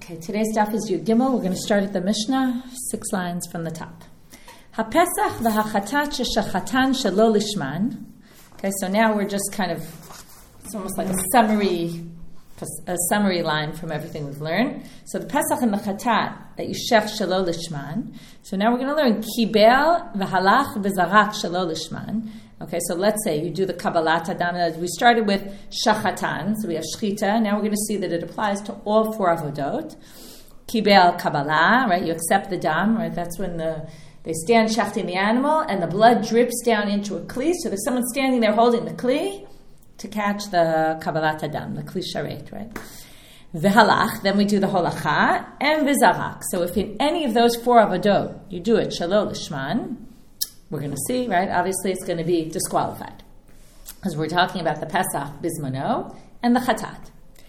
Okay, today's daf is Yud Gimel. We're going to start at the Mishnah, 6 lines from the top. HaPesach v'hachatat sheshachatan shelo lishman. Okay, so now we're just kind of, it's almost like a summary line from everything we've learned. So the Pesach and the Chatat that you shech shelo lishman. So now we're going to learn Kibel v'halach v'zarak shelo lishman. Okay, so let's say you do the Kabbalat Adam. We started with Shachatan, so we have Shchita. Now we're going to see that it applies to all 4 avodot. Kibel Kabbalah, right? You accept the dam, right? That's when they stand shechting the animal, and the blood drips down into a kli. So there's someone standing there holding the kli to catch the Kabbalat Adam, the kli sharet, right? V'halach, then we do the holacha, and v'zarak. So if in any of those 4 avodot you do it shelo lishman, we're going to see, right? Obviously, it's going to be disqualified because we're talking about the Pesach Bismano and the Chatat.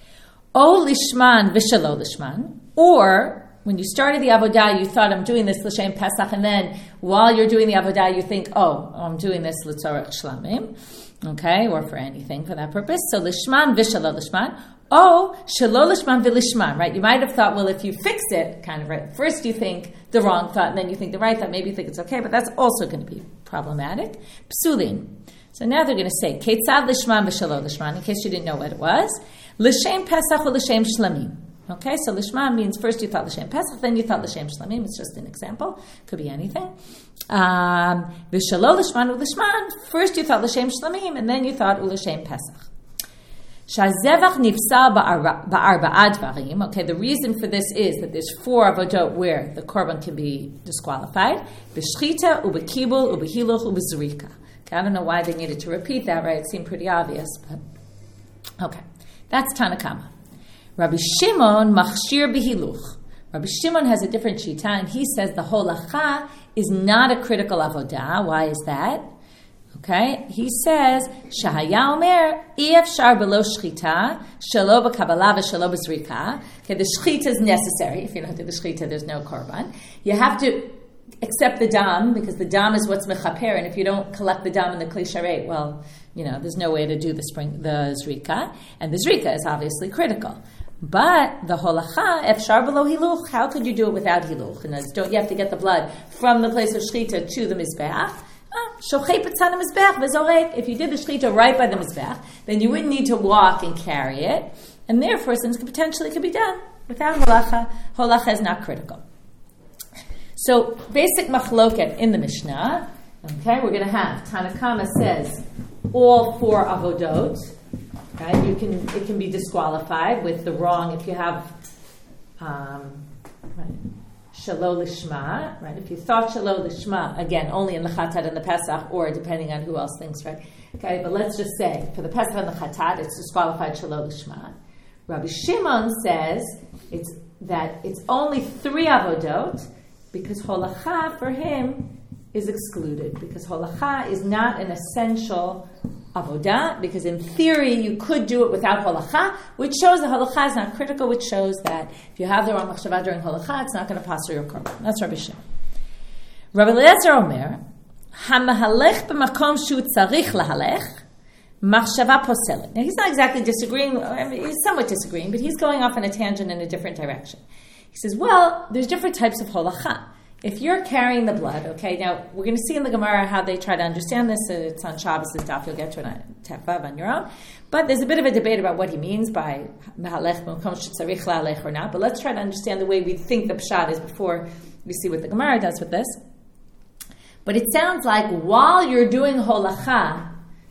O lishman v'shelo lishman, or when you started the avodah, you thought I'm doing this l'shem Pesach, and then while you're doing the avodah, you think, oh, I'm doing this l'tzorech shlamim, okay, or for anything for that purpose. So lishman v'shelo lishman. Oh, shelo lishman v'lishman, right? You might have thought, well, if you fix it, kind of right, first you think the wrong thought, and then you think the right thought, maybe you think it's okay, but that's also going to be problematic. Psulin. So now they're going to say, Ketzad lishman v'shelo lishman, in case you didn't know what it was. L'shem Pesach or l'shem shlamim. Okay, so lishman means first you thought l'shem Pesach, then you thought l'shem shlamim. It's just an example. Could be anything. V'shelo lishman u'lishman, first you thought l'shem shlamim, and then you thought u'l'shem Pesach. Shazevach nifsal ba'arba'a dvarim. Okay, the reason for this is that there's 4 avodot where the korban can be disqualified. B'shchita, u'b'kibul, u'b'hiluch, u'b'zrika. Okay, I don't know why they needed to repeat that, right? It seemed pretty obvious, but okay. That's Tanakama. Rabbi Shimon machshir b'hiluch. Rabbi Shimon has a different shita, and he says the holacha is not a critical avodah. Why is that? Okay, he says, Shahaya Omer, Efshar below shchita, shelo b'kabbalah v'shelo b'zrika. Okay, the shchita is necessary. If you don't do the shchita, there's no korban. You have to accept the dam, because the dam is what's mechaper, and if you don't collect the dam in the kli sharet, well, there's no way to do the zrika, and the zrika is obviously critical. But the holacha, efshar below hiluch, how could you do it without hiluch? And don't you have to get the blood from the place of shchita to the mizbeach? If you did the shechita right by the mizbech, then you wouldn't need to walk and carry it, and therefore, since it potentially could be done without holacha, holacha is not critical. So, basic machloket in the Mishnah. Okay, we're going to have Tanakama says all 4 avodot. Okay, it can be disqualified with the wrong if you have. Shelo lishma, right? If you thought shelo lishma, again, only in the Chatat and the Pesach, or depending on who else thinks, right? Okay, but let's just say, for the Pesach and the Chatat, it's disqualified shelo lishma. Rabbi Shimon says it's only 3 avodot, because holacha for him is excluded, because holacha is not an essential avodah, because in theory you could do it without holacha, which shows that holacha is not critical, which shows that if you have the wrong machshava during holacha, it's not going to pass through your korban. That's Rabbi Shimon. Rabbi Eliezer Omer, hamahalech b'makom shu tzarich lahalech, machshava poselet. Now he's not exactly disagreeing, he's somewhat disagreeing, but he's going off on a tangent in a different direction. He says, well, there's different types of holacha. If you're carrying the blood, okay, now we're going to see in the Gemara how they try to understand this. It's on Shabbos' daf. You'll get to it on Tefav on your own. But there's a bit of a debate about what he means by mehalech b'makom shetzarich la'alech or not. But let's try to understand the way we think the pshat is before we see what the Gemara does with this. But it sounds like while you're doing holacha,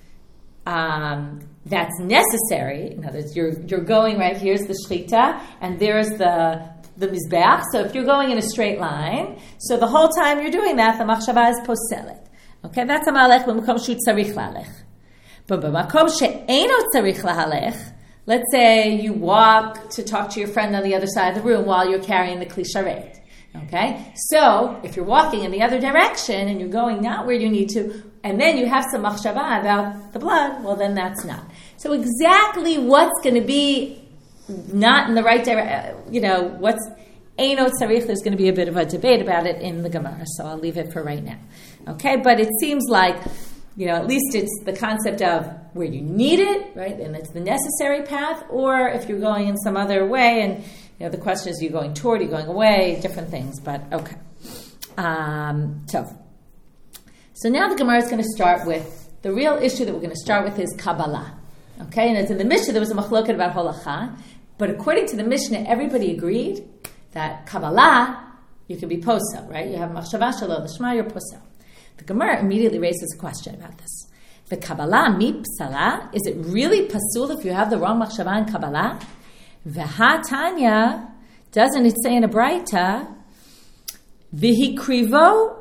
that's necessary. In other words, you're going right. Here's the shchita, and there's the mizbeach. So if you're going in a straight line, so the whole time you're doing that, the machshava is poselet. Okay, that's a malech b'makom shu tzarich la'alech. But b'makom she'eino tzarich la'alech, let's say you walk to talk to your friend on the other side of the room while you're carrying the kli sharet. Okay, so if you're walking in the other direction and you're going not where you need to, and then you have some machshava about the blood, well then that's not. So exactly what's going to be not in the right direction, what's Eino Tzarich, there's going to be a bit of a debate about it in the Gemara, so I'll leave it for right now. Okay, but it seems like, at least it's the concept of where you need it, right, and it's the necessary path, or if you're going in some other way, and The question is, are you going toward, are you going away? Different things, but okay. So now the Gemara is going to start with, the real issue that we're going to start with is Kabbalah. Okay, and as in the Mishnah, there was a machloket about holacha, but according to the Mishnah, everybody agreed that Kabbalah, you can be posel, right? You have machshava shelo l'shma, you're posel. The Gemara immediately raises a question about this. The Kabbalah mi psala, is it really pasul if you have the wrong machshava in Kabbalah? V'ha Tanya, doesn't it say in a Braita, v'hikrivu,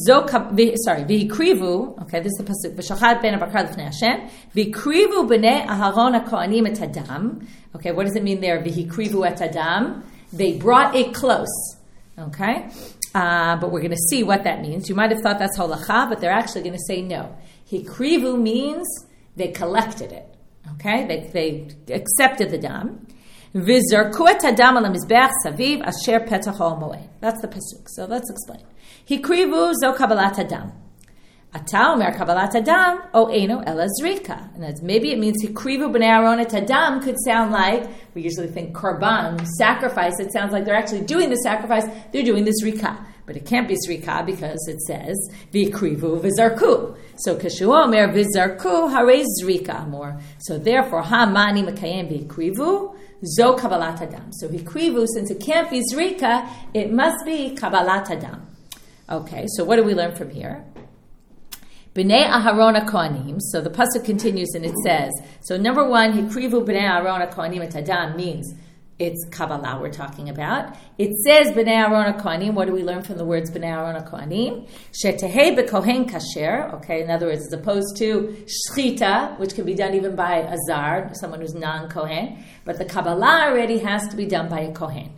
v'hikrivu, okay, this is the pasuk, v'shachat ben abakar l'fnei Hashem, v'hikrivu b'nei Aharon ha'kohanim et adam. Okay, what does it mean there, v'hikrivu et adam? They brought it close, okay? But we're going to see what that means. You might have thought that's holacha, but they're actually going to say no. Hikrivu means they collected it, okay? They accepted the dam. V'zarku et hadam al hamizbeach saviv asher petach ha'moed. That's the pasuk. So let's explain. Hikrivu zo kabbalat hadam. Ata omer kabbalat hadam o eino ela zrika. And maybe it means hikrivu b'nei Aaron et hadam could sound like, we usually think korban, sacrifice. It sounds like they're actually doing the sacrifice. They're doing the zrika. But it can't be zrika because it says v'ikrivu v'zarku. So kashu omer v'zarku harei zrika amor. So therefore, ha mani makayem v'ikrivu zo kabbalat hadam. So v'ikrivu, since it can't be zrika, it must be kabbalat hadam. Okay, so what do we learn from here? B'nei Aharon HaKohanim. So the pasuk continues and it says, so number one, hikrivu b'nei Aharon HaKohanim et hadam means it's Kabbalah we're talking about. It says B'nei Aaron HaKohanim. What do we learn from the words B'nei Aaron HaKohanim? Shetehei b'kohen kasher. Okay, in other words, as opposed to shchita, which can be done even by a zar, someone who's non-kohen. But the Kabbalah already has to be done by a kohen.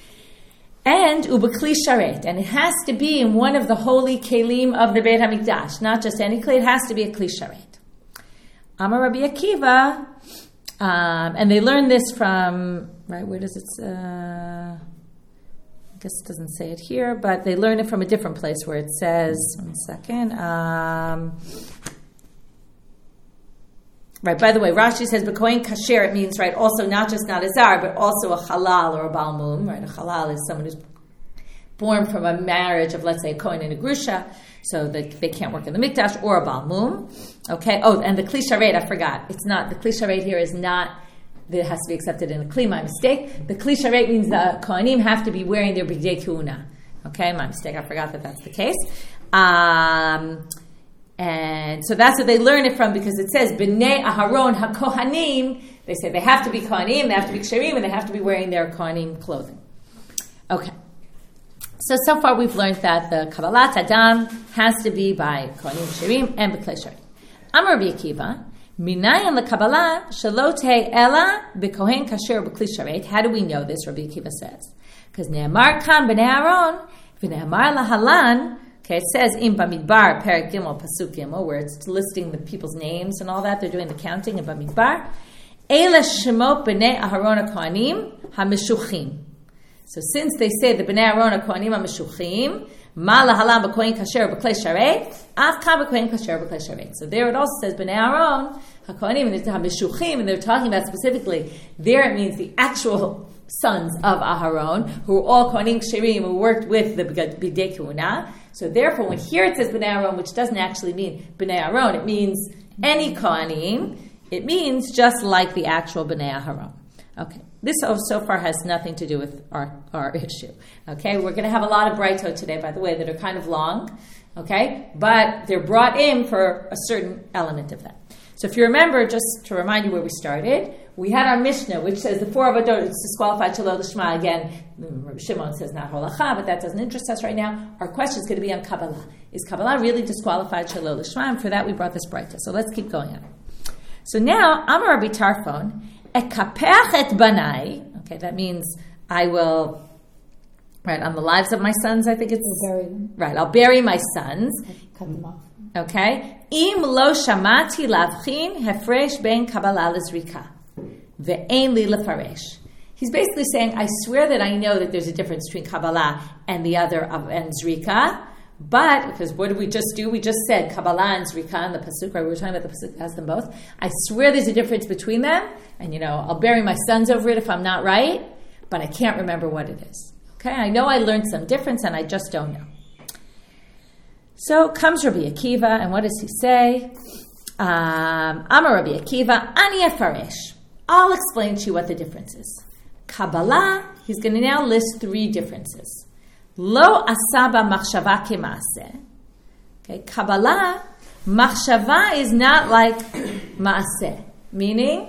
And ubekli sharet, and it has to be in one of the holy kelim of the Beit HaMikdash, not just any kli. It has to be a kli sharet. Amar Rabbi Akiva, and they learned this from. Right, where does it, I guess it doesn't say it here, but they learn it from a different place where it says, one second, right, by the way, Rashi says, B'kohen kasher, it means, right, also not just not a zar, but also a halal or a balmum, right, a halal is someone who's born from a marriage of, let's say, a kohen and a grusha, so that they can't work in the mikdash, or a balmum, okay, and the kli sharet, I forgot, it's not, the kli sharet here is not, that it has to be accepted in a kli, my mistake. The kli sharet means the kohanim have to be wearing their bigdei kehuna. Okay, my mistake, I forgot that that's the case. And so that's what they learn it from, because it says, B'nei Aharon HaKohanim, they say they have to be kohanim, they have to be ksherim, and they have to be wearing their kohanim clothing. Okay. So far we've learned that the Kabbalat Hadam has to be by kohanim ksherim and b'klei sharet. Amar Rabbi Akiva, Minayan lekabbalah shalote ela b'kohen kasher b'kli sharet. How do we know this? Rabbi Akiva says, because ne'amar kan b'nei Aaron v'ne'amar lahalan. Okay, it says in Bamidbar Perek Gimel Pasuk Gimel, where it's listing the people's names and all that. They're doing the counting in Bamidbar. Ela shemot b'nei Aharon HaKohanim ha'mishuchim. So since they say the b'nei Aaron HaKohanim ha'mishuchim, ma lahalan b'kohen kasher b'klei sharet, af kan b'kohen kasher b'klei sharet. So there it also says b'nei Aaron HaKohanim, and it's HaMishuchim, and they're talking about specifically, there it means the actual sons of Aharon, who are all Kohanim Ksherim, who worked with the Bidei Kehuna. So therefore, when here it says B'nei Aaron, which doesn't actually mean B'nei Aaron, it means any Kohanim, it means just like the actual B'nei Aharon. Okay, this so far has nothing to do with our issue. Okay, we're going to have a lot of Braitot today, by the way, that are kind of long, okay, but they're brought in for a certain element of that. So if you remember, just to remind you where we started, we had our Mishnah, which says the four Avodot, it's disqualified Shelo L'Shma. Again, Rabbi Shimon says not holacha, but that doesn't interest us right now. Our question is going to be on Kabbalah. Is Kabbalah really disqualified Shelo L'Shma? And for that, we brought this Braita. So let's keep going on. So now, Amar Rabbi Tarfon, Ekapeach et banai. Okay, that means I will, right, on the lives of my sons, I think it's, bury them. Right, I'll bury my sons. Cut them off. Okay? Im lo shamati lavchin hefresh ben kabbalah lezrika ve'ein li lefaresh. He's basically saying, I swear that I know that there's a difference between Kabbalah and the other and Zrika, but, because what did we just do? We just said Kabbalah and Zrika in the Pasuk, right? We were talking about the Pasuk that has them both. I swear there's a difference between them, and I'll bury my sons over it if I'm not right, but I can't remember what it is. Okay, I know I learned some difference and I just don't know. So comes Rabbi Akiva, and what does he say? Amar Rabbi Akiva, Ani Efarish. I'll explain to you what the difference is. Kabbalah, he's going to now list 3 differences. Lo asaba machshava kemaaseh. Okay, Kabbalah, machshava is not like maaseh, meaning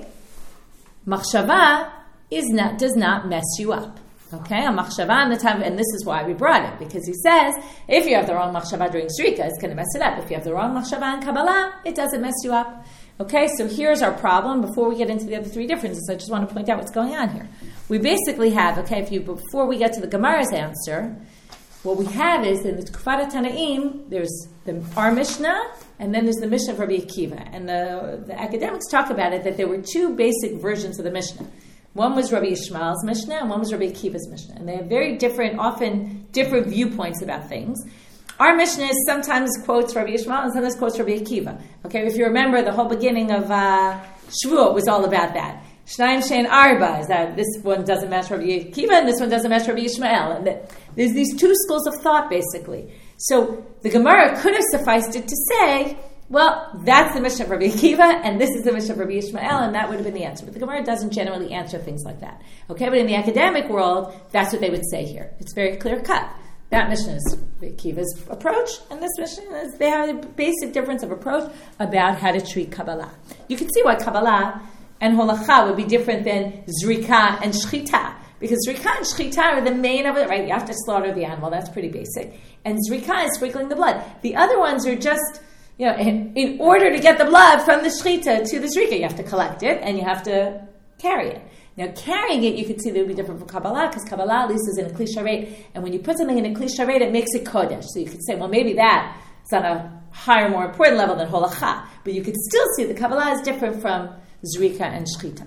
machshava does not mess you up. Okay, a machshava in the time, and this is why we brought it, because he says, if you have the wrong machshava during Zrika, it's going to mess it up. If you have the wrong machshava in Kabbalah, it doesn't mess you up. Okay, so here's our problem. Before we get into the other 3 differences, I just want to point out what's going on here. We basically have, before we get to the Gemara's answer, what we have is, in the Tkufat Tanaim, there's our Mishnah, and then there's the Mishnah of Rabbi Akiva. And the academics talk about it, that there were 2 basic versions of the Mishnah. One was Rabbi Yishmael's Mishnah, and one was Rabbi Akiva's Mishnah. And they have very different, often different viewpoints about things. Our Mishnah sometimes quotes Rabbi Yishmael and sometimes quotes Rabbi Akiva. Okay, if you remember, the whole beginning of Shavuot was all about that. Shnayim shein arba, is that this one doesn't match Rabbi Akiva and this one doesn't match Rabbi Yishmael. And there's these 2 schools of thought, basically. So the Gemara could have sufficed it to say, well, that's the Mishnah of Rabbi Akiva, and this is the Mishnah of Rabbi Yishmael, and that would have been the answer. But the Gemara doesn't generally answer things like that. Okay, but in the academic world, that's what they would say here. It's very clear cut. That Mishnah is Rabbi Akiva's approach, and this Mishnah is, they have a basic difference of approach about how to treat Kabbalah. You can see why Kabbalah and Holacha would be different than Zrika and Shchita. Because Zrika and Shchita are the main of it, right? You have to slaughter the animal, that's pretty basic. And Zrika is sprinkling the blood. The other ones are just, in order to get the blood from the Shchita to the Zrika, you have to collect it and you have to carry it. Now, carrying it, you can see that it would be different from Kabbalah, because Kabbalah at least is in a Kli Sharet, and when you put something in a Kli Sharet, it makes it Kodesh. So you could say, well, maybe that is on a higher, more important level than Holacha. But you could still see that Kabbalah is different from Zrika and Shchita.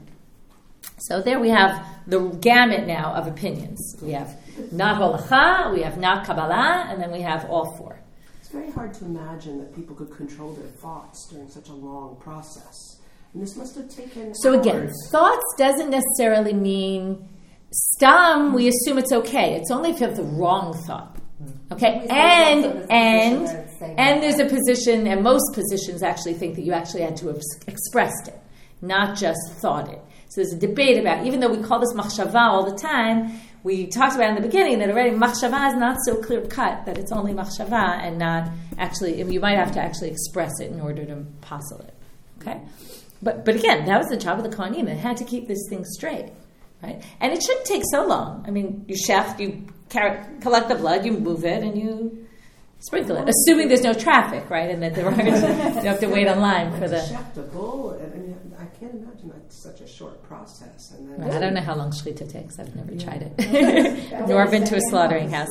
So there we have the gamut now of opinions. We have not Holacha, we have not Kabbalah, and then we have all 4. It's very hard to imagine that people could control their thoughts during such a long process. And this must have taken So hours. Again, thoughts doesn't necessarily mean stam, we assume it's okay. It's only if you have the wrong thought. Okay? And there's a position, and most positions actually think that you actually had to have expressed it, not just thought it. So there's a debate about, even though we call this machshava all the time, we talked about in the beginning that already machshava is not so clear cut, that it's only machshava and not actually, you might have to actually express it in order to puzzle it. Okay? But again, that was the job of the Kohanim. They had to keep this thing straight, right? And it shouldn't take so long. I mean, you shecht, you collect the blood, you move it, and you sprinkle it, assuming there's no traffic, right? And that there aren't, you have to wait online for the... Shecht a bull, I mean, I can't imagine that's such a short process. And then I don't know how long shechita takes. I've never tried it. Nor been to a slaughtering house.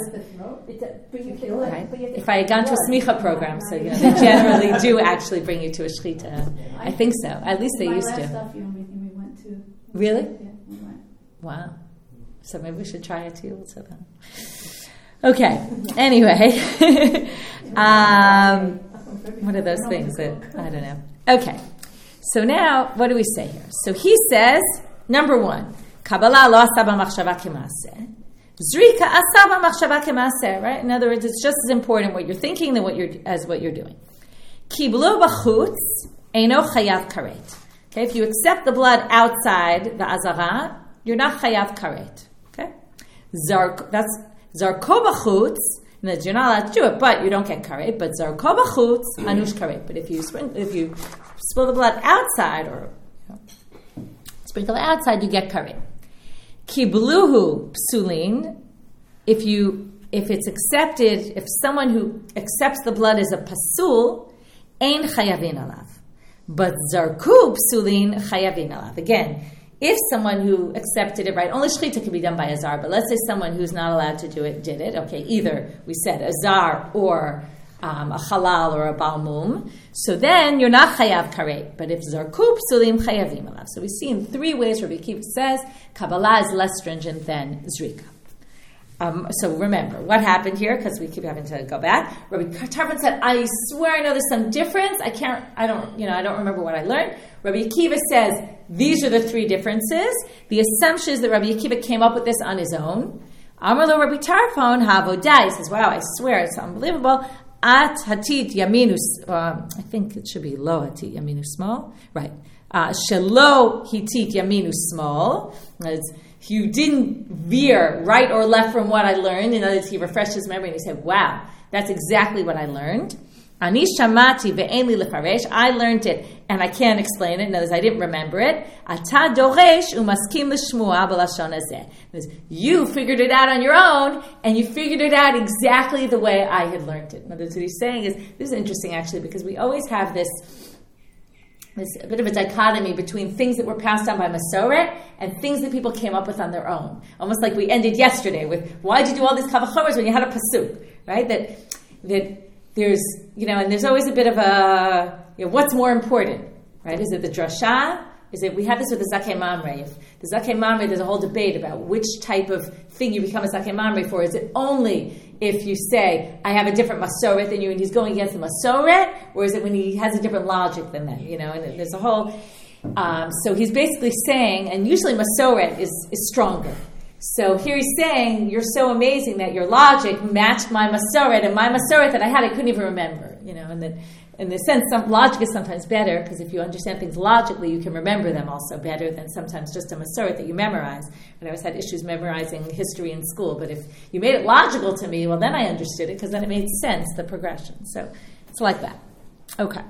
Right? If I had gone to a smicha program, so they generally do actually bring you to a shechita. I think so. At least they used to. We went to. Really? Yeah, we went. Wow. So maybe we should try it too. Also then. Okay. Anyway, what are those things that I don't know? Okay. So now, what do we say here? So he says, number 1, Kabbalah lo asaba machshava kemaaseh. Zrika asaba machshava kemaaseh, right? In other words, it's just as important what you're thinking than what you're doing. Kiblu b'chutz eino chayav karet. Okay, if you accept the blood outside the azara, you're not chayav karet. Okay, that's zarko b'chutz. You're not allowed to do it, but you don't get karet. But zarko b'chutz anush karet. But if you spill the blood outside or sprinkle it outside, you get karet. Kibluhu psulin. If it's accepted, if someone who accepts the blood is a pasul, ein chayavin alav. But zarku psulin chayavin alav. Again, if someone who accepted it, right, only shechita can be done by a zar, but let's say someone who's not allowed to do it did it. Okay, either we said a zar or a halal or a balmum. So then you're not chayav karet. But if zarku psulim chayavim alav. So we see in 3 ways Rabbi Akiva says Kabbalah is less stringent than Zrika. So remember, what happened here, because we keep having to go back. Rabbi Tarfon said, I swear I know there's some difference. I don't remember what I learned. Rabbi Akiva says, these are the three differences. The assumption is that Rabbi Akiva came up with this on his own. Amar lo Rabbi Tarfon ha'avodah. He says, wow, I swear, it's unbelievable. At hatit yaminu, I think it should be lo hatit yaminu small. Right. Shelo hitit yaminu small. You didn't veer right or left from what I learned. In other words, he refreshed his memory and he said, wow, that's exactly what I learned. Ani shamati ve'en li lefaresh. I learned it and I can't explain it. In other words, I didn't remember it. Ata doresh umaskim l'shmua b'lashon hazeh. You figured it out on your own and you figured it out exactly the way I had learned it. In other words, what he's saying is, this is interesting actually, because we always have this a bit of a dichotomy between things that were passed down by Masoret and things that people came up with on their own. Almost like we ended yesterday with, why'd you do all these kavachoros when you had a pasuk, right? That there's, and there's always a bit of a, what's more important, right? Is it the drasha? We have this with the Zakei Mamre. If the Zakei Mamre, there's a whole debate about which type of thing you become a Zakei Mamre for. Is it only if you say, I have a different Masoret than you and he's going against the Masoret? Or is it when he has a different logic than that? And there's a whole... so he's basically saying, and usually Masoret is stronger. So here he's saying, you're so amazing that your logic matched my Masoret, and my Masoret that I had, I couldn't even remember. And that in the sense, logic is sometimes better, because if you understand things logically, you can remember them also better than sometimes just a Masoret that you memorize. And I always had issues memorizing history in school, but if you made it logical to me, well, then I understood it, because then it made sense, the progression. So it's like that. Okay.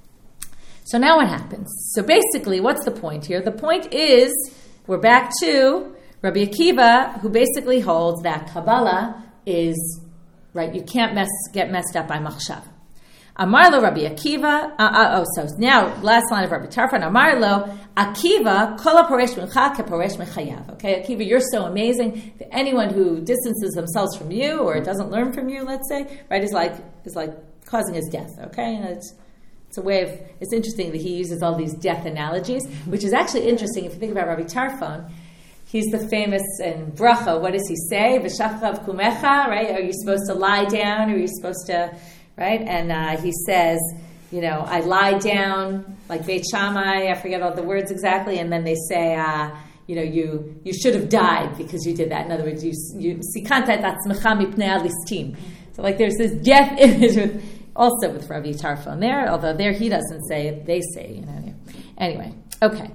So now what happens? So basically, what's the point here? The point is, we're back to Rabbi Akiva, who basically holds that Kabbalah is, right, you can't get messed up by machshav. Amar lo Rabbi Akiva, so now, last line of Rabbi Tarfon, Amar lo Akiva, kol haporesh mincha keporesh mechayav. Okay, Akiva, you're so amazing that anyone who distances themselves from you or doesn't learn from you, let's say, right, is like causing his death, okay? And it's a way of, it's interesting that he uses all these death analogies, which is actually interesting if you think about Rabbi Tarfon. He's the famous in bracha, what does he say? V'shachrav kumecha, right? Are you supposed to lie down? Are you supposed to... Right? And he says, I lie down, like Beit Shammai, I forget all the words exactly, and then they say, you should have died because you did that. In other words, you sikanta et atzmecha mipnei alistim. So like there's this death image also with Rabbi Tarfon there, although there he doesn't say it, they say, Anyway, okay.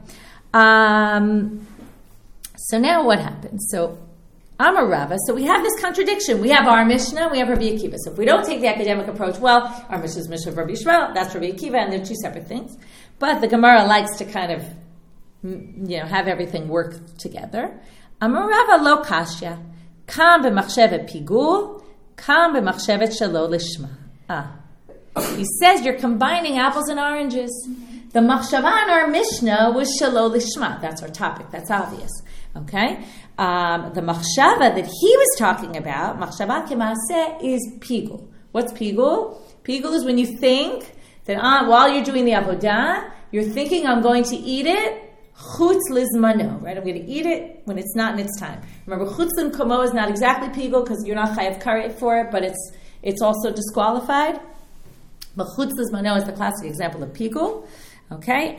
So now what happens? So Amar Rava, so we have this contradiction. We have our Mishnah, we have Rabbi Akiva. So if we don't take the academic approach, well, our Mishnah is Mishnah of Rabbi Yishmael, that's Rabbi Akiva, and they're two separate things. But the Gemara likes to kind of, have everything work together. Amar Rava lo kashya, kam b'machshevet pigul, kam b'machshevet shelo lishma. He says you're combining apples and oranges. The machshava in our Mishnah was shelo lishma. That's our topic, that's obvious. Okay? The machshava that he was talking about, machshava kemaaseh, is pigul. What's pigul? Pigul is when you think that while you're doing the avodah, you're thinking, I'm going to eat it, chutz lizmano, right? I'm going to eat it when it's not in its time. Remember, chutz l'mkomo is not exactly pigul because you're not chayav karet for it, but it's also disqualified. But chutz lizmano is the classic example of pigul. Okay?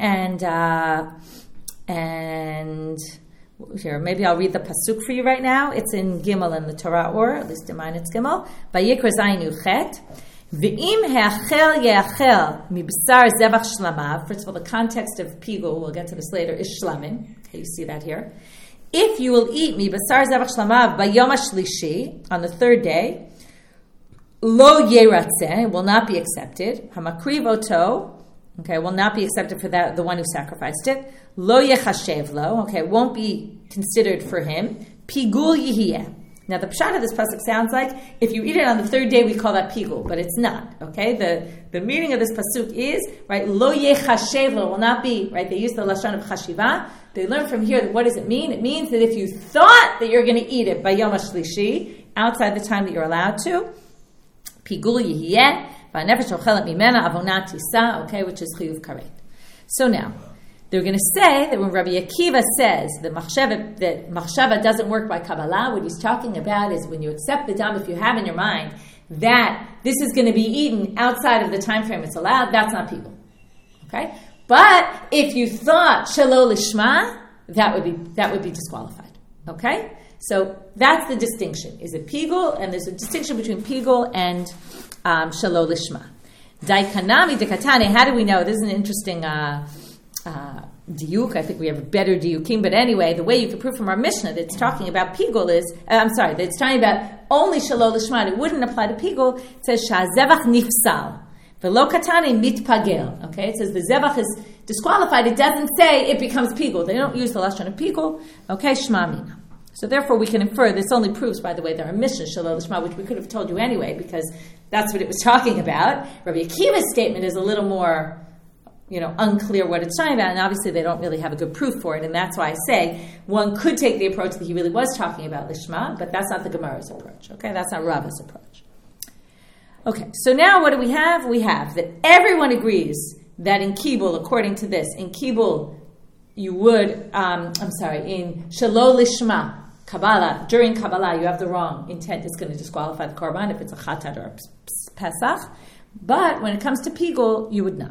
And here, maybe I'll read the pasuk for you right now. It's in Gimel in the Torah, or at least in mine it's Gimel. Vayikra Zayin Chet. V'im he'achel ye'achel mibsar zevach shlamav. First of all, the context of pigul, we'll get to this later, is shlamin. Okay, you see that here. If you will eat mibsar zevach shlamav bayom hashlishi, on the third day, lo yeratzeh, will not be accepted. Hamakriv oto, okay, will not be accepted for that, the one who sacrificed it. Lo yechashev lo, okay, won't be considered for him. Pigul yihiyeh. Now the pshat of this pasuk sounds like if you eat it on the third day, we call that pigul, but it's not. Okay, the meaning of this pasuk is right. Lo yechashev lo will not be right. They use the lashon of chashiva. They learn from here that what does it mean? It means that if you thought that you're going to eat it by yom hashlishi outside the time that you're allowed to, pigul yihiyeh. Okay, which is chiyuv karet. So now, they're going to say that when Rabbi Akiva says that machshava doesn't work by Kabbalah, what he's talking about is when you accept the dam, if you have in your mind that this is going to be eaten outside of the time frame it's allowed, that's not pigul. Okay? But if you thought shelo lishma, that would be disqualified. Okay? So that's the distinction. Is it pigul? And there's a distinction between pigul and shelo lishma. Daikanami dekatane, how do we know? This is an interesting diuk. I think we have a better diukim, but anyway, the way you can prove from our Mishnah that it's talking about pigul is, that it's talking about only shelo lishma, it wouldn't apply to pigul. It says, sha'zevach nifsal, v'lo katane mitpagel. Okay, it says the zevach is disqualified. It doesn't say it becomes pigul. They don't use the lashon of pigul. Okay, shma mina. So therefore we can infer, this only proves, by the way, there are Mishnah shelo lishma, which we could have told you anyway, because that's what it was talking about. Rabbi Akiva's statement is a little more, unclear what it's talking about, and obviously they don't really have a good proof for it, and that's why I say one could take the approach that he really was talking about lishma, but that's not the Gemara's approach, okay? That's not Rava's approach. Okay, so now what do we have? We have that everyone agrees that in Kibul, according to this, in Kibul, you would, in Shelo Lishma, Kabbalah, during Kabbalah, you have the wrong intent, it's going to disqualify the korban if it's a chatat or a pesach, but when it comes to pigul, you would not.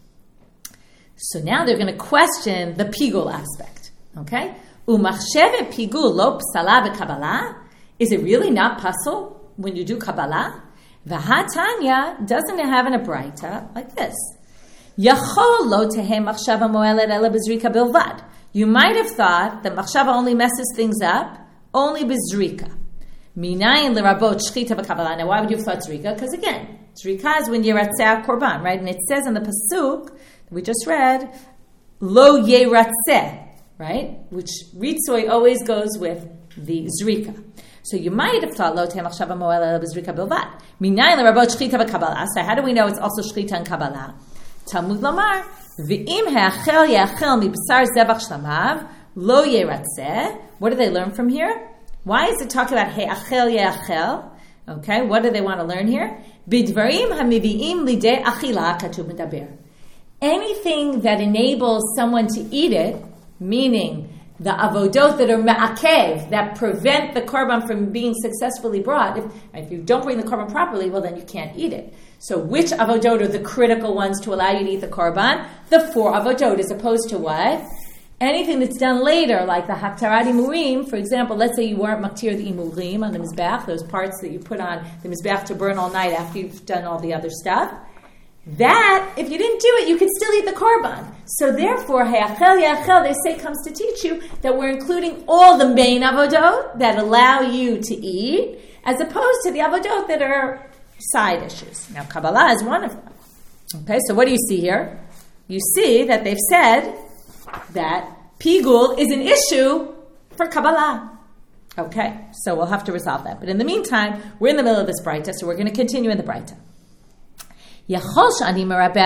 So now they're going to question the pigul aspect, okay? Umachsheve pigul lo psala v'Kabbalah? Is it really not pasul when you do Kabbalah? V'hatanya, doesn't it have in a braita like this? Yachol lo tehe machshava moelet ela b'zrika bilvad. You might have thought that machshava only messes things up only b'zrika. Minayin l'rabot shchita v'Kabbalah. Now why would you have thought zrika? Because again, zrika is when you're at korban, right? And it says in the pasuk we just read, lo yeratzeh, right? Which ritzoi always goes with the zrika. So you might have thought, lo tehe machshava moelet ela b'zrika bilvad. Minayin l'rabot shchita v'Kabbalah. So how do we know it's also shchita and Kabbalah? Talmud Lomar, v'im ha'achel ya'achel mibsar zevach shlamav, lo yeratzeh. What do they learn from here? Why is it talking about ha'achel ya'achel? Okay, what do they want to learn here? Bidvarim ha'mivi'im lidei achila katuv medaber. Anything that enables someone to eat it, meaning the avodot that are ma'akev, that prevent the korban from being successfully brought. If you don't bring the korban properly, well, then you can't eat it. So which avodot are the critical ones to allow you to eat the korban? The 4 avodot, as opposed to what? Anything that's done later, like the haktarat imurim, for example, let's say you weren't maktir the imurim on the mizbeach, those parts that you put on the mizbeach to burn all night after you've done all the other stuff. That, if you didn't do it, you could still eat the korban. So therefore, ha'achel ya'achel, they say, comes to teach you that we're including all the main avodot that allow you to eat, as opposed to the avodot that are side issues. Now, Kabbalah is one of them. Okay, so what do you see here? You see that they've said that pigul is an issue for Kabbalah. Okay, so we'll have to resolve that. But in the meantime, we're in the middle of this braita, so we're going to continue in the braita. You might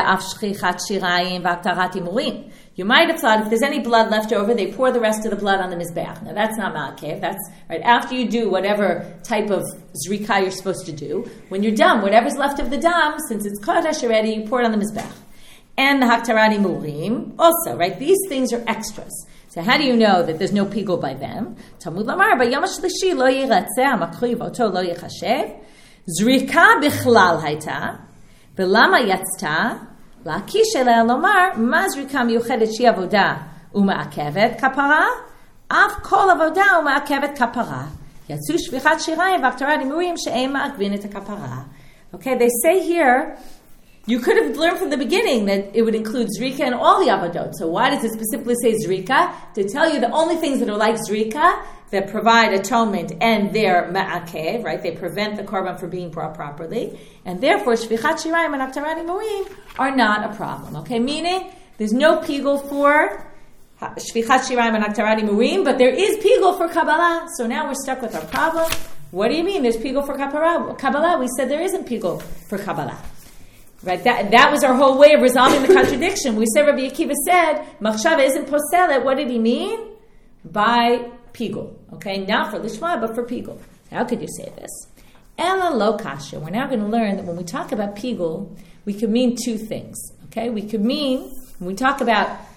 have thought if there's any blood left over, they pour the rest of the blood on the mizbeach. Now that's not ma'akev. That's right after you do whatever type of zrika you're supposed to do. When you're done, whatever's left of the dam, since it's kodesh already, you pour it on the mizbeach. And the haktarat imurim also, right? These things are extras. So how do you know that there's no pigul by them? Talmud Lamar, b'yom hashlishi lo yiratzeh hamakriv oto lo yichashev zrika bichlal hayta. ולמה יצתה? להקיש אליה לומר, מה זריקה מיוחדת שהיא עבודה ומעכבת כפרה? אף כל עבודה ומעכבת כפרה. יצאו שפיכת שיריים והקטרת הימורים שאין מעכבים את הכפרה. Okay, they say here, you could have learned from the beginning that it would include zrika and all the avodot. So why does it specifically say zrika? To tell you the only things that are like zrika that provide atonement and they're ma'akev, right? They prevent the korban from being brought properly. And therefore, shfichat shirayim and aktarat imurim are not a problem. Okay, meaning there's no pigul for shfichat shirayim and aktarat imurim, but there is pigul for Kabbalah. So now we're stuck with our problem. What do you mean there's pigul for Kabbalah? We said there isn't pigul for Kabbalah. Right, that was our whole way of resolving the contradiction. We said Rabbi Akiva said machshava isn't poselet. What did he mean? By pigul. Okay, not for lishma, but for pigul. How could you say this? Ela lo kasha. We're now going to learn that when we talk about pigul, we could mean 2 things. Okay, we could mean when we talk about,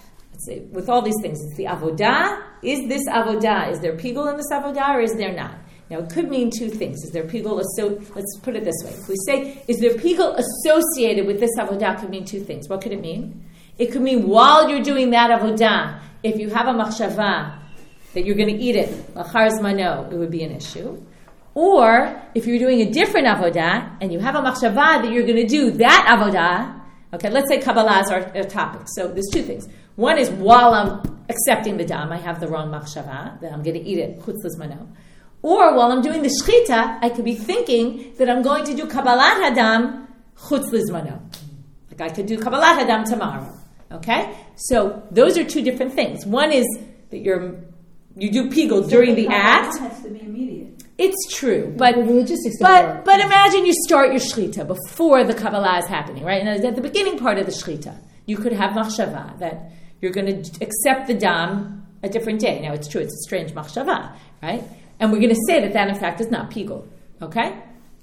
with all these things, it's the avodah. Is this avodah? Is there pigul in this avodah or is there not? Now, it could mean two things. Is there pigul? Let's put it this way. If we say, is there pigul associated with this avodah, could mean two things. What could it mean? It could mean while you're doing that avodah, if you have a machshava that you're going to eat it, lachar zmano, it would be an issue. Or, if you're doing a different avodah, and you have a machshava that you're going to do that avodah, okay, let's say Kabbalah is our topic. So there's two things. One is while I'm accepting the dam, I have the wrong machshava, that I'm going to eat it, chutz lizmano. Or while I'm doing the shchita, I could be thinking that I'm going to do Kabbalat Hadam chutz lizmano. Like I could do Kabbalat Hadam tomorrow. Okay? So those are two different things. One is that you do pigul during the act. It has to be immediate. It's true, but the logistics but imagine you start your shchita before the Kabbalah is happening, right? And at the beginning part of the shchita, you could have machshava that you're going to accept the dam a different day. Now it's true; it's a strange machshava, right? And we're going to say that in fact is not pigul, okay?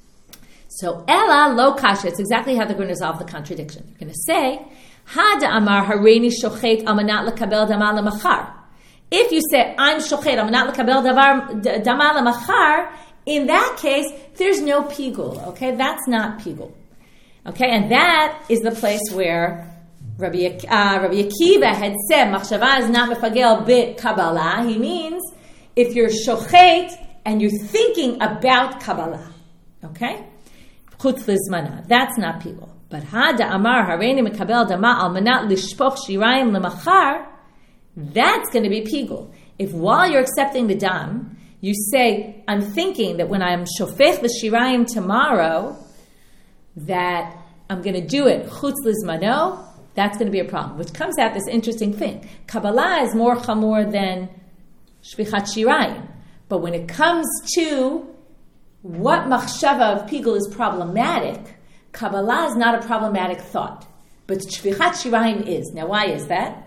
So ela lo kasha. It's exactly how they're going to resolve the contradiction. They're going to say hada amar hareini shochet amanat lekabel dama lemachar. If you say, I'm shochet, I'm not l'kabel dama l'machar, in that case, there's no pigul, okay? That's not pigul, okay? And that is the place where Rabbi Akiva had said, machshava is not mefagel bit Kabbalah. He means, if you're shochet and you're thinking about Kabbalah, okay? Chutz lizmana, that's not pigul. But hada amar hareini mekabel dama al manat lishpoch shirayim l'machar, that's going to be pigul. If while you're accepting the dam, you say, I'm thinking that when I'm shofech the shirayim tomorrow, that I'm going to do it chutz lizmano, that's going to be a problem. Which comes out this interesting thing. Kabbalah is more chamor than shvichat shirayim. But when it comes to what machshava of pigul is problematic, Kabbalah is not a problematic thought. But shvichat shirayim is. Now why is that?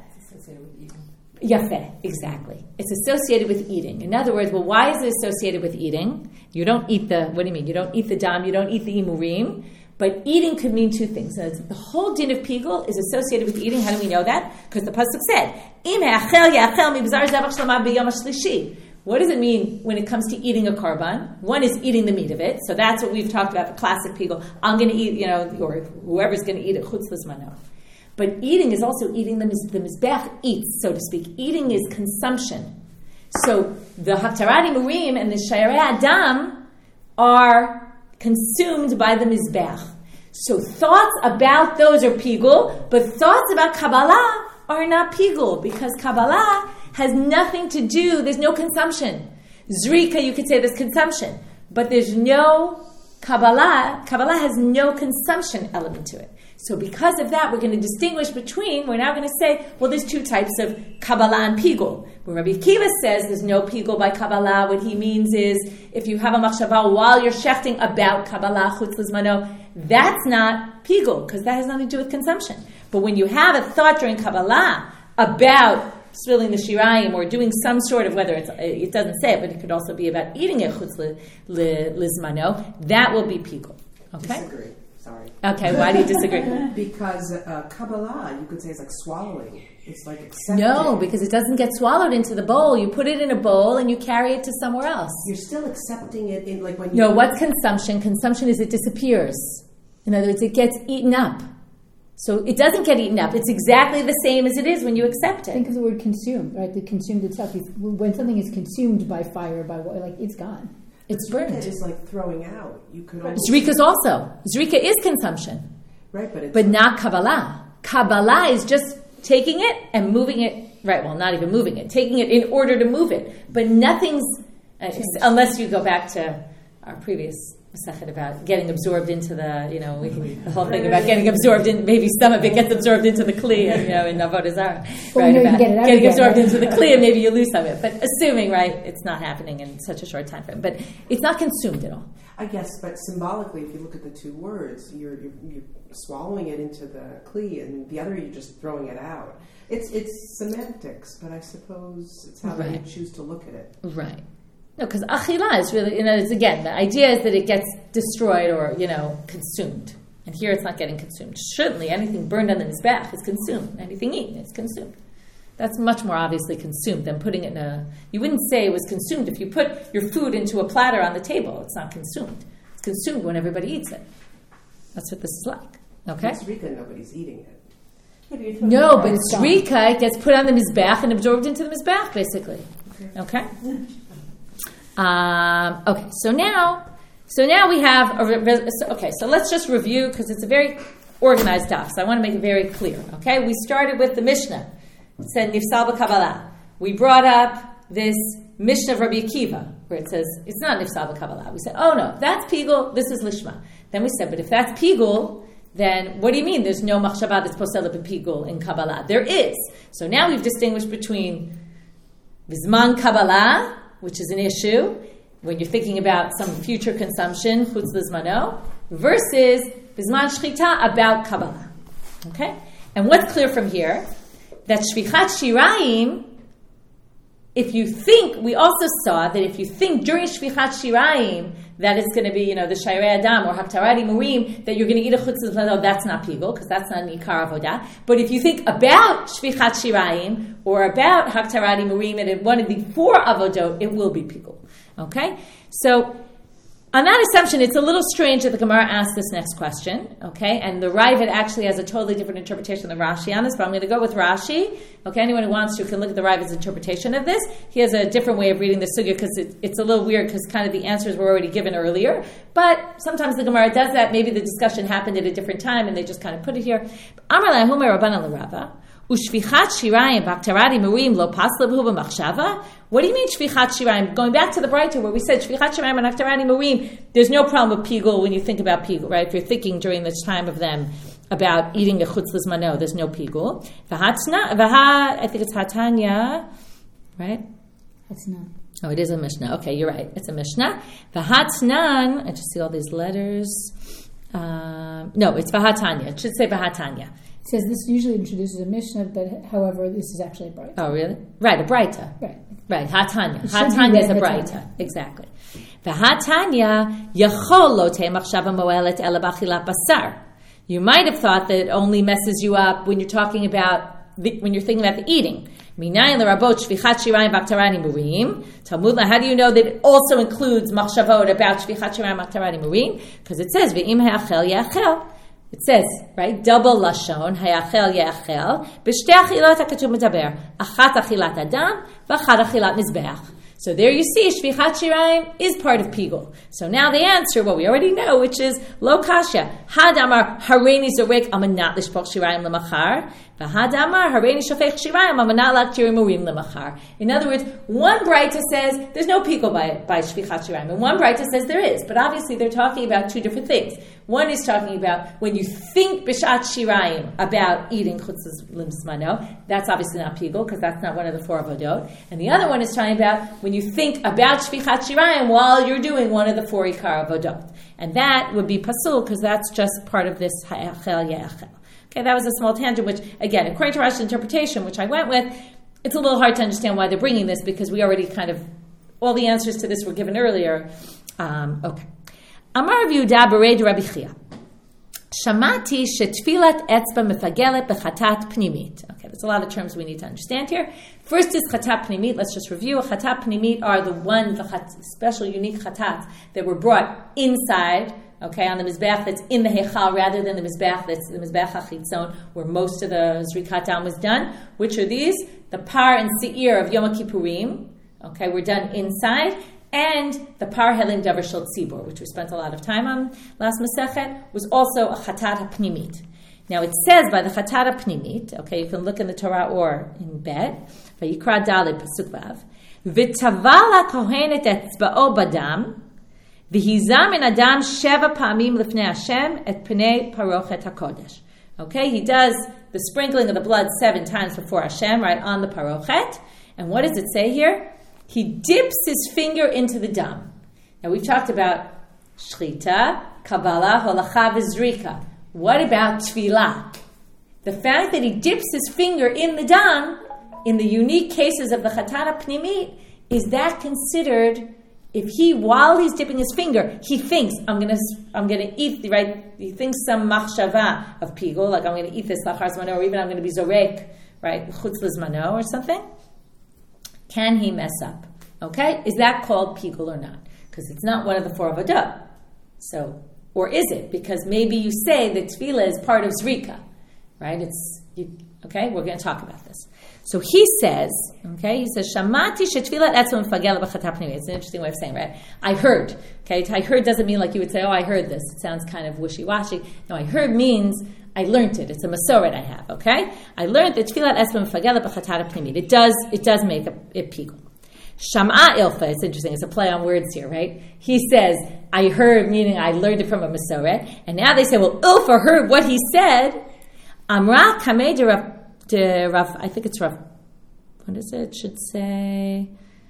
Yafeh, exactly. It's associated with eating. In other words, well, why is it associated with eating? You don't eat what do you mean? You don't eat the dam, you don't eat the imurim, but eating could mean two things. So the whole din of pigul is associated with eating. How do we know that? Because the pasuk said, Im ha'achel ya'achel mibzar zevach shlama b'yom hashlishi. What does it mean when it comes to eating a korban? One is eating the meat of it. So that's what we've talked about, the classic pigul. I'm going to eat, or whoever's going to eat it, chutz lizmano. But eating is also eating the mizbech eats, so to speak. Eating is consumption. So the Haftarah Imurim and the Shayarei Adam are consumed by the mizbech. So thoughts about those are pigul, but thoughts about Kabbalah are not pigul, because Kabbalah has nothing to do, there's no consumption. Zrika, you could say there's consumption, but there's no Kabbalah. Kabbalah has no consumption element to it. So because of that, we're going to distinguish between, we're now going to say, well, there's two types of Kabbalah and pigul. When Rabbi Akiva says there's no pigul by Kabbalah, what he means is, if you have a machshava while you're shechting about Kabbalah, chutz lizmano, that's not pigul, because that has nothing to do with consumption. But when you have a thought during Kabbalah about spilling the shirayim or doing some sort of, whether it doesn't say it, but it could also be about eating it chutz lizmano, that will be pigul. Okay? Disagree. Sorry. Okay, why do you disagree? Because Kabbalah, you could say, is like swallowing. It's like accepting. No, because it doesn't get swallowed into the bowl. You put it in a bowl and you carry it to somewhere else. You're still accepting it in, like, when you... No, what's consumption? Consumption is it disappears. In other words, it gets eaten up. So it doesn't get eaten up. It's exactly the same as it is when you accept it. Think of the word consumed, right? The consumed itself. When something is consumed by fire, by what, like, it's gone. It's burnt. Zrika is like throwing out. You could almost... Zrika's also. Zrika is consumption. Right, but But not Kabbalah. Kabbalah is just taking it and moving it. Right, well, not even moving it. Taking it in order to move it. But nothing's... unless you go back to our previous Masechet about getting absorbed into the, the whole thing about getting absorbed in, maybe some of it gets absorbed into the Kli, in Avodah Zarah. Right, about getting absorbed into the Kli, and maybe you lose some of it. But assuming, right, it's not happening in such a short time frame. But it's not consumed at all. I guess, but symbolically, if you look at the two words, you're swallowing it into the Kli, and the other you're just throwing it out. It's semantics, but I suppose it's how you choose to look at it. Right. No, because achila is really, it's again, the idea is that it gets destroyed or, consumed. And here it's not getting consumed. Certainly anything burned on the mizbech is consumed. Anything eaten is consumed. That's much more obviously consumed than putting it in a... You wouldn't say it was consumed if you put your food into a platter on the table. It's not consumed. It's consumed when everybody eats it. That's what this is like. Okay? In Srika, nobody's eating it. No, but Srika gets put on the Mizbech and absorbed into the Mizbech, basically. Okay? Okay, so now we have... so let's just review, because it's a very organized daf, so I want to make it very clear. Okay? We started with the Mishnah. It said Nifsal b'Kabbalah. We brought up this Mishnah of Rabbi Akiva, where it says, it's not Nifsal b'Kabbalah. We said, oh no, that's Pigul, this is Lishma. Then we said, but if that's Pigul, then what do you mean there's no Machshavah that's posel b'Pigul in Kabbalah? There is. So now we've distinguished between Bizman Kabbalah, which is an issue, when you're thinking about some future consumption, Chutz Lizmano, versus Bizman Shchita, about Kabbalah. Okay? And what's clear from here? That Shvichat Shirayim, if you think, we also saw that if you think during Shvichat Shirayim that it's going to be, the Shayrei Adam or Haktarati Murim, that you're going to eat a Chutz Lizmano, that's not Pigul, because that's not an Ikar Avodah. But if you think about Shvichat Shirayim or about Haktarati Murim and one of the 4 Avodot, it will be Pigul. Okay? So, on that assumption, it's a little strange that the Gemara asked this next question, okay? And the Raavad actually has a totally different interpretation than Rashi on this, but I'm going to go with Rashi. Okay, anyone who wants to can look at the Raavad's interpretation of this. He has a different way of reading the sugya because it's a little weird because kind of the answers were already given earlier. But sometimes the Gemara does that. Maybe the discussion happened at a different time and they just kind of put it here. Amar lahumer Rabbanan l'Rava. Ushfichat shirayim b'aktarati murim lo pasla b'hu b'machshava. What do you mean shfichat shirayim? Going back to the Breita where we said shfichat shirayim and aktarati murim, there's no problem with pigul when you think about pigul, right? If you're thinking during the time of them about eating a chutz lizmano, there's no pigul. I think it's Hatanya, right? Hatnan. Oh, it is a Mishnah. Okay, you're right. It's a Mishnah. V'hatnan, I just see all these letters. No, it's V'hatanya. It should say V'hatanya. It says this usually introduces a Mishnah, but however, this is actually a Breita. Oh, really? Right, a Breita. Right, Hatanya. Hatanya is a Breita. Exactly. V'hatanya yachol lo te machshava moelet ela b'achilat basar. You might have thought that it only messes you up when you're talking about, when you're thinking about the eating. Minayin l'rabot shvichat shirayim b'aktarani murim. Talmud, how do you know that it also includes machshavot about shvichat shirayim b'aktarani murim? Because it says, v'im ha'achel ya'achel. It says, right, double lashon, hayachel yachel, b'shtei achilot ha'katuv medaber, achat achilat adam, v'achat achilat mizbeach. So there you see, shvichat shirayim is part of pigul. So now the answer, what we already know, which is lo kasha. Had amar hareini zorek amanat lishpoch shirayim lemachar, v'had amar hareini shofech shirayim amanat laktir murim lemachar. In other words, one Breita says there's no pigul by shvichat shirayim, and one Breita says there is. But obviously they're talking about two different things. One is talking about when you think b'shat shirayim about eating chutz lizmano, that's obviously not pigul because that's not one of the 4 avodot. And the other one is talking about when you think about shvichat shirayim while you're doing one of the 4 ikar avodot, and that would be pasul because that's just part of this ha'achel ya'achel. Okay, that was a small tangent, which again, according to Rashi's interpretation, which I went with, it's a little hard to understand why they're bringing this because we already kind of all the answers to this were given earlier. Okay. Amar Rav Yehuda b'rei de Rabbi Chia. Shamati shetfilat etzba mefagelet bechatat pnimit. Okay, there's a lot of terms we need to understand here. First is chatat pnimit. Let's just review. Chatat pnimit are the special, unique chatats that were brought inside, okay, on the mizbeach that's in the heichal rather than the mizbeach that's the mizbeach hachitzon where most of the zrikat dam was done. Which are these? The par and seir of Yom Kippurim. Okay, were done inside. And the par helim davar shel tzibor, which we spent a lot of time on last Masechet, was also a chatat pnimit. Now it says by the chatat pnimit, okay, you can look in the Torah or in Bet, Vayikra Daled Pasuk Vav, v'tavala kohenet etzba'o badam, v'hizam in adam sheva pa'amim lifnei Hashem et pnei parochet hakodesh. Okay, he does the sprinkling of the blood 7 times before Hashem, right on the parochet. And what does it say here? He dips his finger into the dam. Now we've talked about shchita, kabbalah, holacha, v'zrika. What about tefillah? The fact that he dips his finger in the dam, in the unique cases of the chatat pnimit, is that considered? If he, while he's dipping his finger, he thinks, I'm gonna eat, right? He thinks some machshava of pigul, like I'm gonna eat this lachar zmano, or even I'm gonna be zorek, right, chutz lizmano or something, can he mess up? Okay, is that called pigul or not? Because it's not one of the 4 avodah. So, or is it? Because maybe you say that tefillah is part of zrika, right? Okay, we're going to talk about this. So he says, Shamati shetfilat etzba mefagel b'chata pnimit. It's an interesting way of saying, right? I heard. Okay, I heard doesn't mean like you would say, oh, I heard this. It sounds kind of wishy-washy. No, I heard means I learned it. It's a masoret I have. Okay, I learned that tefillat etzba mefagel b'chata pnimit. It does make it pigul. Sham'a ilfa. It's interesting. It's a play on words here, right? He says, I heard, meaning I learned it from a masoret, and now they say, well, ilfa heard what he said. Amra kamei de Rav, I think it's Rav. What is it? It should say.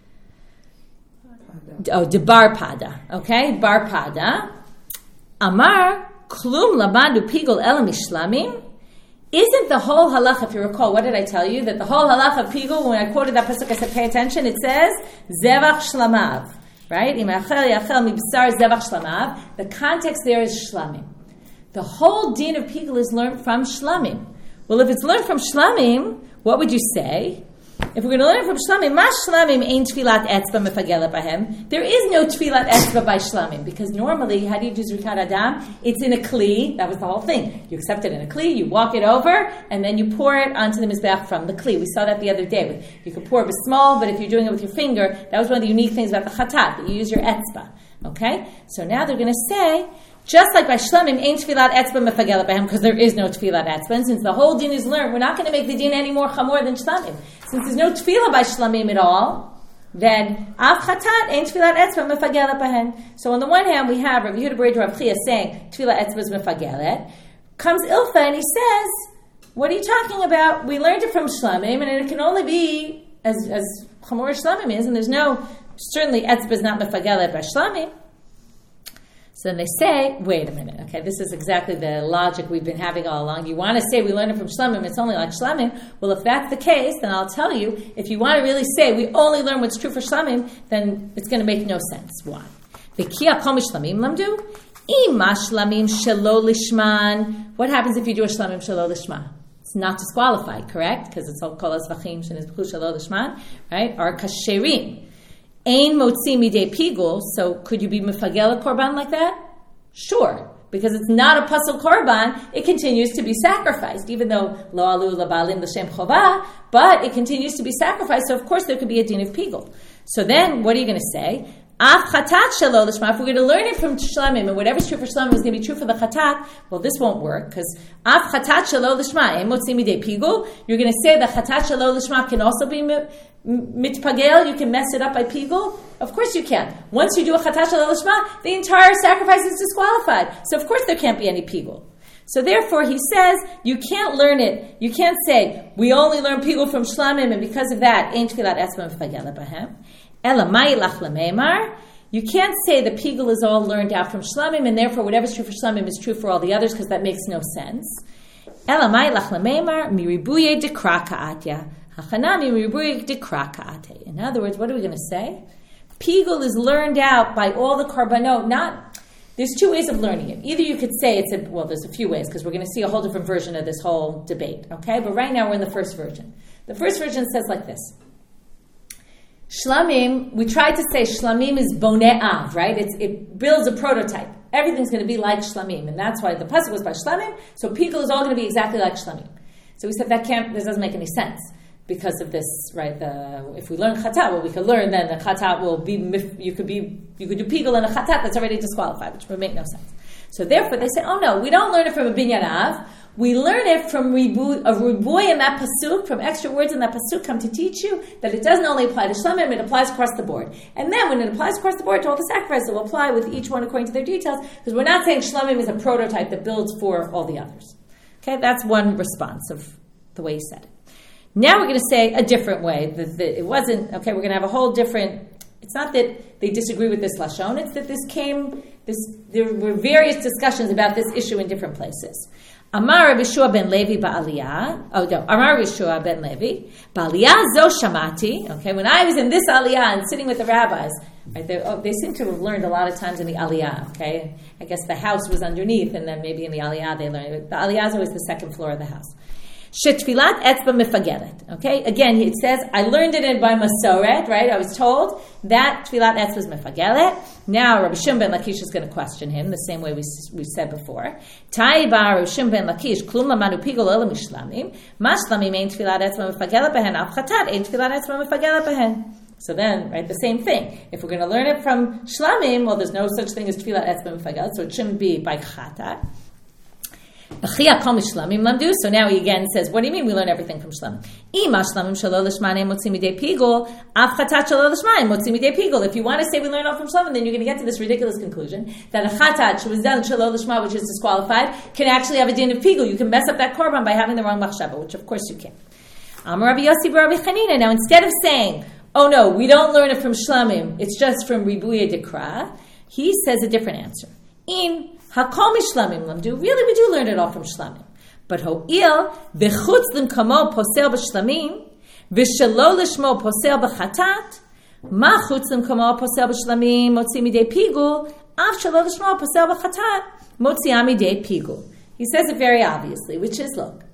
De Bar Pada. Okay, Bar Pada. Amar klum labadu pigul elam ishlamim. Isn't the whole halacha, if you recall, what did I tell you? That the whole halacha of pigul, when I quoted that pasuk, I said, pay attention. It says zevach shlamav. Right? The context there is shlamim. The whole din of pigul is learned from shlamim. Well, if it's learned from shlamim, what would you say? If we're going to learn it from shlamim, ma shlamim ain't tfilat etzba mefagela bahem. There is no tfilat etzba by shlamim, because normally, how do you do zrikat adam? It's in a kli. That was the whole thing. You accept it in a kli, you walk it over, and then you pour it onto the mizbeach from the kli. We saw that the other day. You could pour it small, but if you're doing it with your finger, that was one of the unique things about the chatat, that you use your etzba. Okay? So now they're going to say, just like by shlamim, ain't tfilat etzba mefagela bahem, because there is no tfilat etzba. And since the whole din is learned, we're not going to make the din any more chamor than shlamim. Since there's no tefillah by shlamim at all, then af chatat ain't tfilat etzba mefagela bahem. So on the one hand, we have Rabbi Yehuda Bar Rav Chia saying tfilat etzba is mefagelet. Comes Ilfa and he says, what are you talking about? We learned it from shlamim, and it can only be as chamor as shlamim is, and there's no, certainly etzba is not mefagelet by shlamim. So then they say, wait a minute, okay, this is exactly the logic we've been having all along. You want to say we learn it from shlamim, it's only like shlamim. Well, if that's the case, then I'll tell you, if you want to really say we only learn what's true for shlamim, then it's going to make no sense. Why? What happens if you do a shlamim shelo lishma? It's not disqualified, correct? Because it's all called as vachim shenizbchu shelo lishman, right? Or kasherim. Ein motzi midei pigul, so could you be mefagel a korban like that? Sure, because it's not a pasul korban, it continues to be sacrificed, even though lo alu labalim l'shem chova, but it continues to be sacrificed, so of course there could be a din of pigul. So then, what are you going to say? Af chatat shelo lishma. If we're going to learn it from shlamim, and whatever's true for shlamim is going to be true for the chatat, well, this won't work, because af chatat shelo lishma, ein motzi midei pigul, you're going to say that chatat shelo lishma can also be mitpagel, you can mess it up by pigul? Of course you can. Once you do a chatat shelo lishma, the entire sacrifice is disqualified. So of course there can't be any pigul. So therefore he says, you can't learn it. You can't say, we only learn pigul from shlamim, and because of that, ein tfilat etzba mefagel bahem. Ela ma'ilach lemeimar. You can't say the pigul is all learned out from shlamim, and therefore whatever's true for shlamim is true for all the others, because that makes no sense. Ela ma'ilach lemeimar miribuye dekra ka'atya. In other words, what are we going to say? Pigul is learned out by all the karbanot. There's two ways of learning it. Either you could say there's a few ways, because we're going to see a whole different version of this whole debate. Okay, but right now we're in the first version. The first version says like this. Shlamim, we tried to say shlamim is boneh av, right? It builds a prototype. Everything's going to be like shlamim, and that's why the pasuk was by shlamim. So pigul is all going to be exactly like shlamim. So we said this doesn't make any sense. Because of this, right? If we learn chatat, well, we could learn then the chatat will be. You could do pigul and a chatat that's already disqualified, which would make no sense. So therefore, they say, oh no, we don't learn it from a binyan av. We learn it from ribuy in that pasuk, from extra words in that pasuk, come to teach you that it doesn't only apply to shlamim, it applies across the board. And then when it applies across the board to all the sacrifices, it will apply with each one according to their details. Because we're not saying shlamim is a prototype that builds for all the others. Okay, that's one response of the way he said it. Now we're going to say a different way. It wasn't, okay, we're going to have a whole different, it's not that they disagree with this lashon, it's that there were various discussions about this issue in different places. Amar Rabbi Shua ben Levi ba'aliyah, Amar Rabbi Shua ben Levi, ba'aliyah zo shamati, okay, when I was in this aliyah and sitting with the rabbis, right, they seem to have learned a lot of times in the aliyah, okay, I guess the house was underneath, and then maybe in the aliyah they learned, the aliyah is always the second floor of the house. Shetfilat etzba mefagelet. Okay, again, it says, I learned it by Masoret, right? I was told that Tfilat etzba is mefagelet. Now, Rabbi Shimon ben Lakish is going to question him the same way we said before. Tai bar Rabbi Shimon ben Lakish, klum lamanu pigol ela mishlamim, ma shlamim ein Tfilat etzba mefagelet behen, av chatat ein Tfilat etzba mefagelet behen. So then, right, the same thing. If we're going to learn it from shlamim, well, there's no such thing as Tfilat etzba mefagelet, so it shouldn't be by chatat. So now he again says, what do you mean we learn everything from shlamim? If you want to say we learn all from shlamim, then you're going to get to this ridiculous conclusion that a chatat was done shalol lishma, which is disqualified, can actually have a din of pigul. You can mess up that korban by having the wrong machshava, which of course you can. Now instead of saying, oh no, we don't learn it from shlamim, it's just from ribuya dekra, he says a different answer. Hakol mishlamim lamdu. Really, we do learn it all from shlamim. But ho'il v'chutz l'mkamo posel b'shlamim v'shelo l'shmo posel b'chatat ma chutz l'mkamo posel b'shlamim motzi midei pigul av shelo l'shmo posel b'chatat motzi midei pigul. He says it very obviously, which is, look,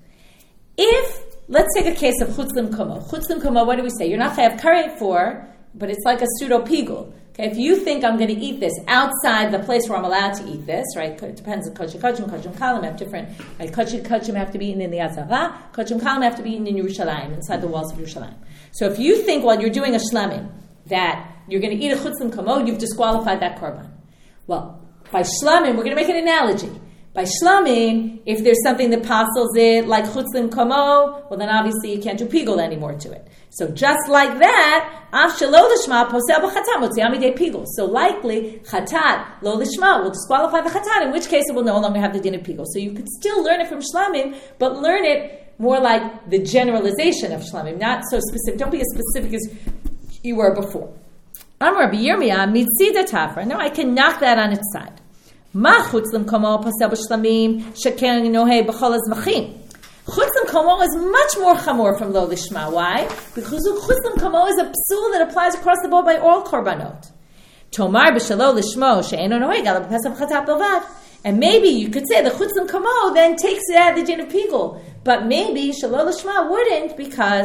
if, let's take a case of chutz l'mkamo. Chutz l'mkamo, what do we say? You're not chayav karet for, but it's like a pseudo pigul. If you think I'm going to eat this outside the place where I'm allowed to eat this, right? It depends on kochim kalim have different. Right? Kochim have to be eaten in the Azara. Kochim kalim have to be eaten in Yerushalayim, inside the walls of Yerushalayim. So if you think while you're doing a shlamim that you're going to eat a chutz l'mkamo, you've disqualified that korban. Well, by shlamim, we're going to make an analogy. By shlamim, if there's something that apostles it, like chutz l'mkamo, well then obviously you can't do pigul anymore to it. So just like that, av shelo l'shma posel b'chatat motzi midei pigul. So likely, chatat lo l'shma will disqualify the chatat, in which case it will no longer have the din of pigul. So you could still learn it from shlamim, but learn it more like the generalization of shlamim, not so specific. Don't be as specific as you were before. Amar Rabbi Yirmiyah mitzida tafra. Now I can knock that on its side. Ma chutz l'mkamo posel b'shlamim sheken nohei b'chol hazmachim. Chutz l'mkamo is much more chamor from lo lishma. Why? Because chutz l'mkamo is a psul that applies across the board by all korbanot. Tomar b'shalo lishmo she'eno nohei gala b'pesach chatat bilvad. And maybe you could say the chutz l'mkamo then takes it out of the din of pigul, but maybe shalo lishma wouldn't because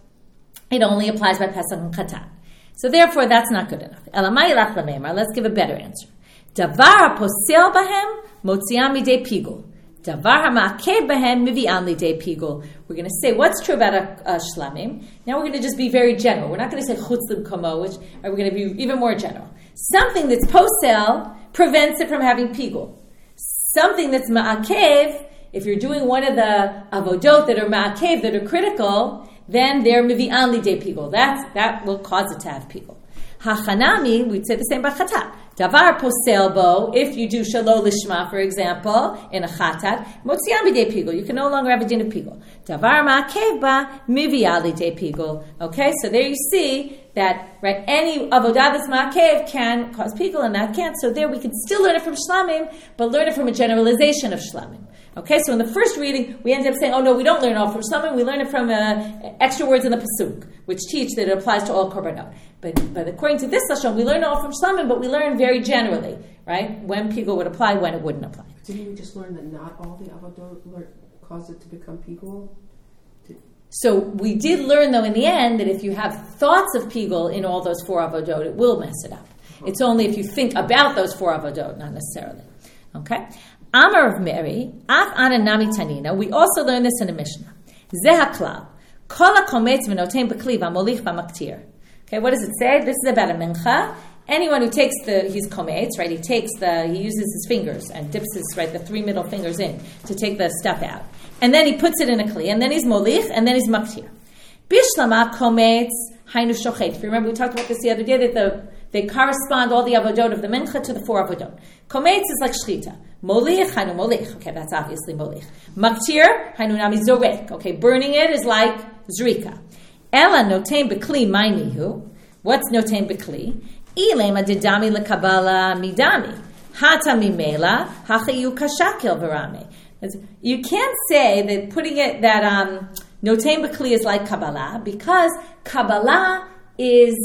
it only applies by pesach and chatat. So therefore, that's not good enough. Elamai lach l'meimar. Let's give a better answer. Davar posel bahem motziam midei pigul. Davar ha'ma'akev bahem mivi'an lidei pigul. We're going to say what's true about a shlamim. Now we're going to just be very general. We're not going to say chutz l'mkamo, which we're going to be even more general. Something that's posel prevents it from having pigul. Something that's ma'akev, if you're doing one of the avodot that are ma'akev, that are critical, then they're mivi'an lidei pigul. That will cause it to have pigul. Hachanami, we'd say the same about chatat. Davar posel bo, if you do shalo lishma, for example, in a chatat, motziam midei pigul, you can no longer have a din of pigul. Davar ma'akev ba, mivi'ah lidei pigul. Okay, so there you see that, right, any avodah that's ma'akev can cause pigul and that can't. So there we can still learn it from shlamim, but learn it from a generalization of shlamim. Okay, so in the first reading, we ended up saying, oh no, we don't learn it all from shlamim, we learn it from extra words in the pasuk, which teach that it applies to all korbanot. But according to this lashon, we learn it all from shlamim, but we learn very generally, right? When pigul would apply, when it wouldn't apply. Didn't we just learn that not all the avodot cause it to become pigul? So we did learn, though, in the end, that if you have thoughts of pigul in all those four avodot, it will mess it up. It's only if you think about those four avodot, not necessarily. Okay? Amar of Mary, Af Ana Nami Tanina, we also learn this in the Mishnah. Zeh HaKlal, Kol HaKometz v'notein b'kli v'amolich v'maktir. Okay, what does it say? This is about a mincha. Anyone who takes he's kometz, right? He uses his fingers and dips the three middle fingers in to take the stuff out. And then he puts it in a kli, and then he's molich, and then he's maktir. Bishlama kometz hainu shochet. If you remember, we talked about this the other day, that they correspond, all the avodot of the mincha, to the four avodot. Kometz is like shchita. Molich, hainu molich. Okay, that's obviously molich. Maktir, hainu nami zorek. Okay, burning it is like zrika. Ela notein bekli mainihu. What's notein bekli? Ilema didami lekabala midami. Hata mimela hachayu kashakel verame. You can't say that putting it that notein bekli is like Kabbalah, because Kabbalah is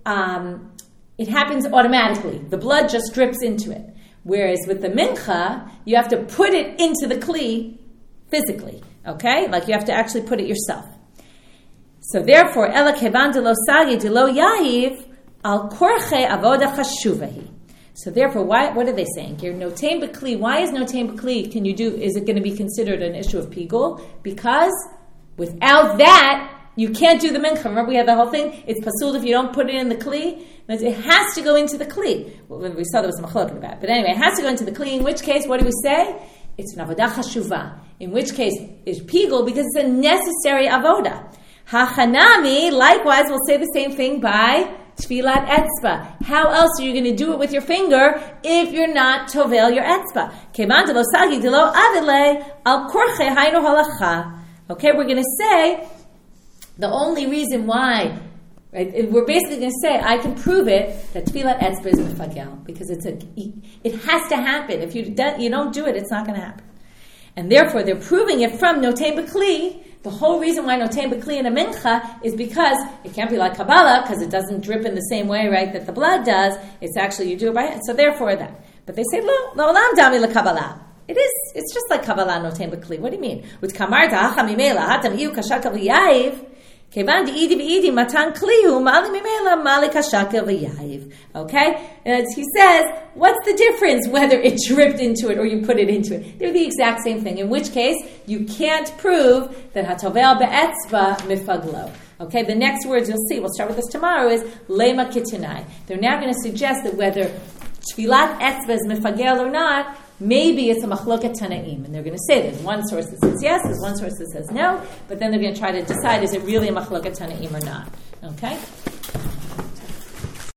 it happens automatically. The blood just drips into it. Whereas with the mincha, you have to put it into the kli physically. Okay? Like you have to actually put it yourself. So therefore, ela kevan de lo sagi de lo yahiv al korche avoda chashuvahi. So therefore, what are they saying here? Notain b'kli. Why is notain b'kli? Is it going to be considered an issue of pigul? Because without that, you can't do the mincha. Remember we had the whole thing? It's pasul if you don't put it in the kli. It has to go into the kli. Well, we saw there was some machlok about it. But anyway, it has to go into the kli. In which case, what do we say? It's an avodah chashuva. In which case, it's pigul because it's a necessary avodah. Hachanami, likewise, will say the same thing by tfilat etzba. How else are you going to do it with your finger if you're not tovel your etzba? Kevan de lo sagi de lo avile al korche hainu halacha. Okay, we're going to say the only reason why, right? We're basically going to say I can prove it that tfilat etzba is mefagel because it has to happen. If you don't do it, it's not going to happen. And therefore, they're proving it from notain b'kli. The whole reason why notain b'kli in a mincha is because it can't be like Kabbalah because it doesn't drip in the same way, right, that the blood does. It's actually, you do it by hand. So therefore that. But they say, lo olam dami l'Kabbalah. It's just like Kabbalah notain b'kli. What do you mean? With kamar ta'acha mimela, hatam iu kashaka v'yayiv, kevan di'idi v'idi matan klihu, mali mimela, mali kashaka v'yayiv. Okay? As he says, what's the difference whether it dripped into it or you put it into it? They're the exact same thing. In which case, you can't prove that hatovel be'etzba mifaglo. Okay, the next words you'll see, we'll start with this tomorrow, is lema kitinai. They're now going to suggest that whether tfilat etzba is mifagel or not, maybe it's a machloket tanaim. And they're going to say there's one source that says yes, there's one source that says no, but then they're going to try to decide is it really a machloket tanaim or not. Okay?